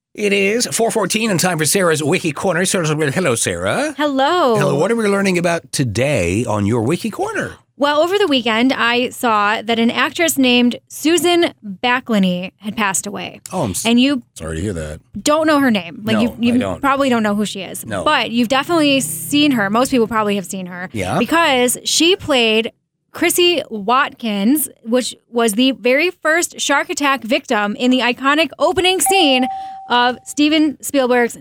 It is 4:14 and time for Sarah's Wiki Corner. Hello, Sarah. Hello. Hello. What are we learning about today on your Wiki Corner? Well, over the weekend, I saw that an actress named Susan Backlany had passed away. Oh, and you sorry to hear that. Don't know her name. Like No, you I don't. probably don't know who she is. No. But you've definitely seen her. Most people probably have seen her. Yeah. Because she played Chrissy Watkins, which was the very first shark attack victim in the iconic opening scene of Steven Spielberg's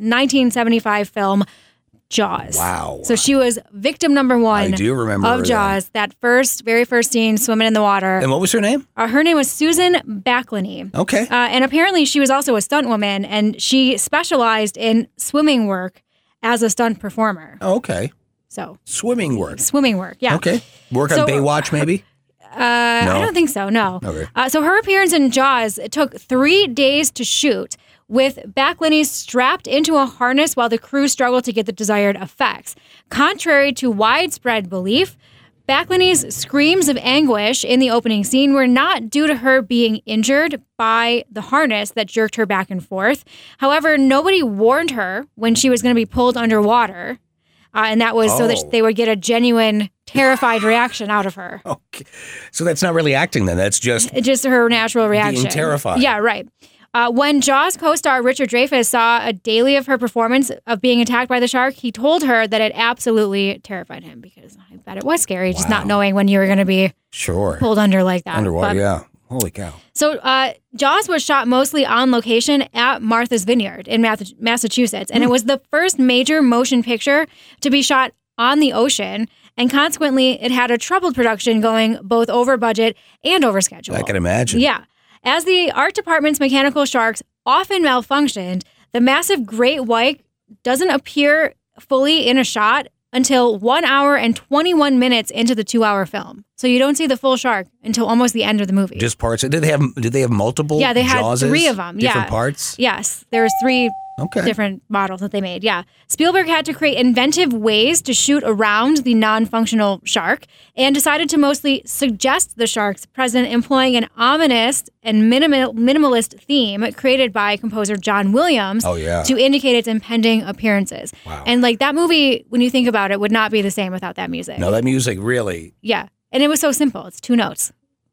1975 film Jaws. Wow. So she was victim number one I do remember of her Jaws, that very first scene swimming in the water. And what was her name? Her name was Susan Backlany. Okay. And apparently she was also a stunt woman, and she specialized in swimming work as a stunt performer. Oh, okay. So Swimming work. Yeah. Okay. Work on So, Baywatch, maybe? No? I don't think so, no. Okay. So her appearance in Jaws, it took 3 days to shoot, with Backlany strapped into a harness while the crew struggled to get the desired effects. Contrary to widespread belief, Backlany's screams of anguish in the opening scene were not due to her being injured by the harness that jerked her back and forth. However, nobody warned her when she was going to be pulled underwater. And that was so that they would get a genuine, terrified reaction out of her. Okay. So that's not really acting then. That's just her natural reaction. being terrified. Yeah, right. When Jaws co-star Richard Dreyfuss saw a daily of her performance of being attacked by the shark, he told her that it absolutely terrified him, because I bet it was scary, just not knowing when you were going to be pulled under like that. Underwater, yeah. Holy cow. So Jaws was shot mostly on location at Martha's Vineyard in Massachusetts, and it was the first major motion picture to be shot on the ocean, and consequently, it had a troubled production going both over budget and over schedule. I can imagine. Yeah. As the art department's mechanical sharks often malfunctioned, the massive great white doesn't appear fully in a shot until 1 hour and 21 minutes into the 2-hour film. So you don't see the full shark until almost the end of the movie. Just parts. Did they have multiple? Yeah, they had Jawses? 3 of them. Different parts? Yes. There's 3 different models that they made. Yeah. Spielberg had to create inventive ways to shoot around the non-functional shark, and decided to mostly suggest the shark's presence, employing an ominous and minimalist theme created by composer John Williams to indicate its impending appearances. Wow. And like that movie, when you think about it, would not be the same without that music. No, that music really. Yeah. And it was so simple. It's 2 notes.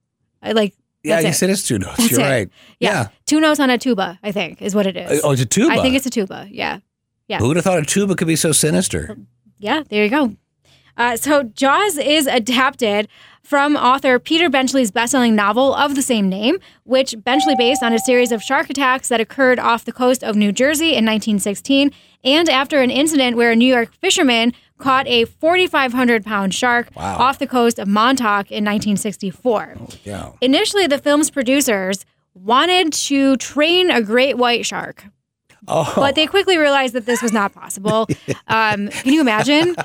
Yeah, you said it's 2 notes. That's You're it. right. Yeah. 2 notes on a tuba, I think, is what it is. Oh, it's a tuba? I think it's a tuba. Yeah. Who would have thought a tuba could be so sinister? Yeah, there you go. So Jaws is adapted from author Peter Benchley's best-selling novel of the same name, which Benchley based on a series of shark attacks that occurred off the coast of New Jersey in 1916, and after an incident where a New York fisherman caught a 4,500-pound shark off the coast of Montauk in 1964. Oh, yeah. Initially, the film's producers wanted to train a great white shark. But they quickly realized that this was not possible. Can you imagine?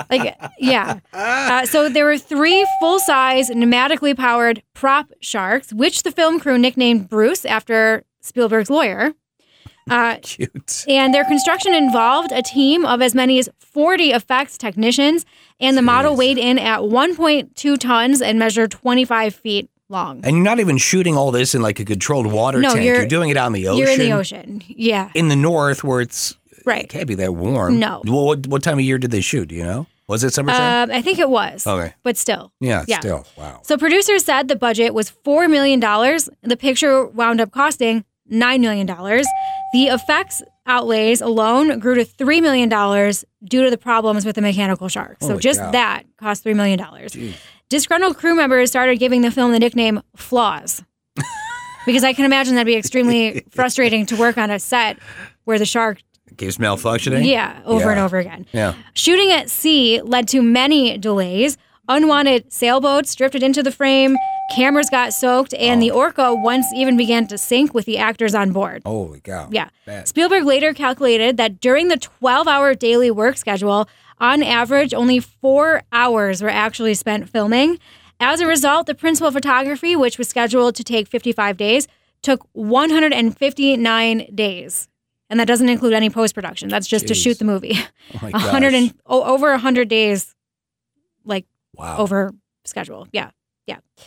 So there were 3 full-size, pneumatically powered prop sharks, which the film crew nicknamed Bruce after Spielberg's lawyer. Cute. And their construction involved a team of as many as 40 effects technicians, and the model weighed in at 1.2 tons and measured 25 feet long. And you're not even shooting all this in like a controlled water tank. You're doing it out in the ocean. You're in the ocean, yeah. In the north where it right. can't be that warm. No. Well, what time of year did they shoot, do you know? Was it summertime? I think it was. Okay. But still. Yeah, still. Wow. So producers said the budget was $4 million. The picture wound up costing $9 million. The effects outlays alone grew to $3 million due to the problems with the mechanical shark. So just that cost $3 million. Jeez. Disgruntled crew members started giving the film the nickname Flaws. Because I can imagine that'd be extremely frustrating to work on a set where the shark keeps malfunctioning? Yeah, over and over again. Yeah. Shooting at sea led to many delays. Unwanted sailboats drifted into the frame, cameras got soaked, and the Orca once even began to sink with the actors on board. Holy cow. Yeah. Bad. Spielberg later calculated that during the 12-hour daily work schedule, on average, only 4 hours were actually spent filming. As a result, the principal photography, which was scheduled to take 55 days, took 159 days. And that doesn't include any post-production. That's just to shoot the movie. Oh my gosh. Over 100 days, wow. over schedule. Yeah.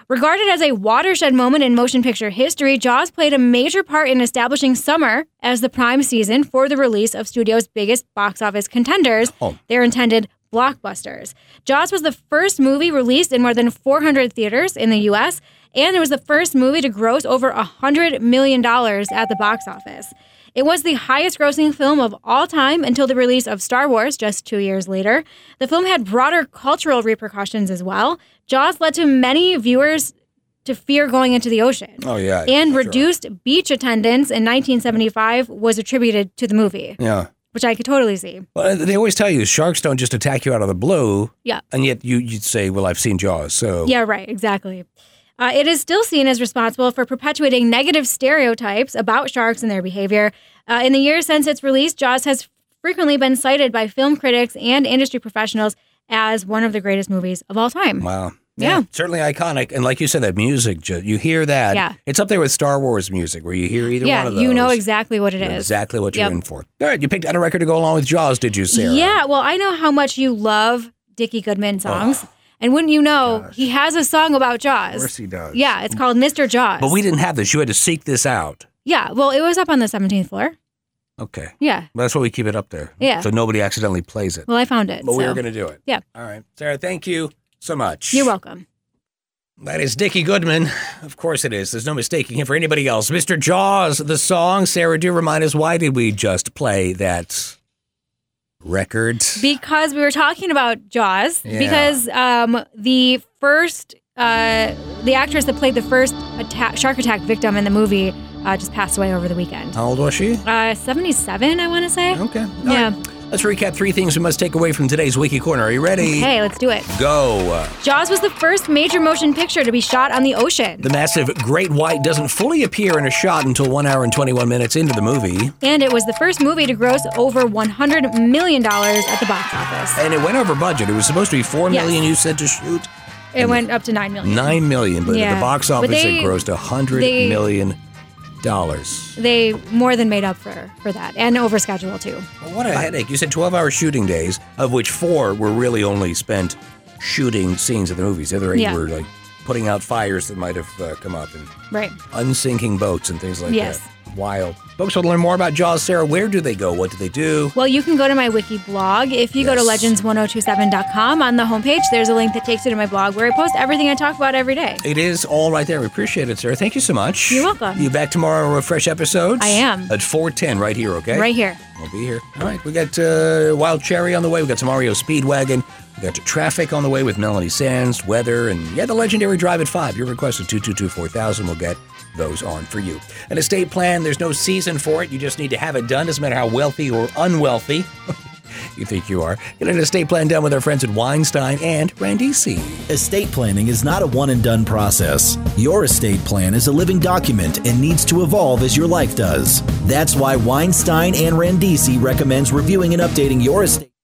Regarded as a watershed moment in motion picture history, Jaws played a major part in establishing summer as the prime season for the release of studio's biggest box office contenders, their intended blockbusters. Jaws was the first movie released in more than 400 theaters in the U.S., and it was the first movie to gross over $100 million at the box office. It was the highest-grossing film of all time until the release of Star Wars just 2 years later. The film had broader cultural repercussions as well. Jaws led to many viewers to fear going into the ocean. Oh, yeah. And reduced beach attendance in 1975 was attributed to the movie. Yeah. Which I could totally see. Well, they always tell you sharks don't just attack you out of the blue. Yeah. And yet you'd say, well, I've seen Jaws, so. Yeah, right. Exactly. It is still seen as responsible for perpetuating negative stereotypes about sharks and their behavior. In the years since its release, Jaws has frequently been cited by film critics and industry professionals as one of the greatest movies of all time. Wow. Yeah. Certainly iconic. And like you said, that music, you hear that. Yeah. It's up there with Star Wars music, where you hear either one of those. Yeah, you know exactly what it is. Exactly what you're in for. All right, you picked out a record to go along with Jaws, did you, Sarah? Yeah, well, I know how much you love Dickie Goodman songs. And wouldn't you know, he has a song about Jaws. Of course he does. Yeah, it's called Mr. Jaws. But we didn't have this. You had to seek this out. Yeah, well, it was up on the 17th floor. Okay. Yeah. Well, that's why we keep it up there. Yeah. So nobody accidentally plays it. Well, I found it. But we were going to do it. Yeah. All right. Sarah, thank you so much. You're welcome. That is Dickie Goodman. Of course it is. There's no mistaking him for anybody else. Mr. Jaws, the song. Sarah, do remind us, why did we just play that record? Because we were talking about Jaws. Yeah. Because the actress that played the first shark attack victim in the movie just passed away over the weekend. How old was she? 77, I want to say. Okay. All Yeah. right. Let's recap 3 things we must take away from today's Wiki Corner. Are you ready? Okay, let's do it. Go. Jaws was the first major motion picture to be shot on the ocean. The massive great white doesn't fully appear in a shot until 1 hour and 21 minutes into the movie. And it was the first movie to gross over $100 million at the box office. And it went over budget. It was supposed to be $4 million you said to shoot. It went up to $9 million. $9 million, but at the box office it grossed $100 million. They more than made up for that, and over schedule too. Well, what a headache. You said 12-hour shooting days, of which 4 were really only spent shooting scenes of the movies. The other 8 were like putting out fires that might have come up and unsinking boats and things like that. Wild. Folks want to learn more about Jaws. Sarah, where do they go? What do they do? Well, you can go to my wiki blog. If you go to legends1027.com, on the homepage, there's a link that takes you to my blog where I post everything I talk about every day. It is all right there. We appreciate it, Sarah. Thank you so much. You're welcome. You back tomorrow for fresh episodes? I am. At 4:10 right here, okay? Right here. We'll be here. All right. We got Wild Cherry on the way. We got some REO Speedwagon. We got Traffic on the way with Melanie Sands, weather, and the legendary Drive at 5. Your request at 222-4000. We'll get those on for you. An estate plan, there's no season for it. You just need to have it done. Doesn't matter how wealthy or unwealthy you think you are. Get an estate plan done with our friends at Weinstein and Randisi. Estate planning is not a one-and-done process. Your estate plan is a living document and needs to evolve as your life does. That's why Weinstein and Randisi recommends reviewing and updating your estate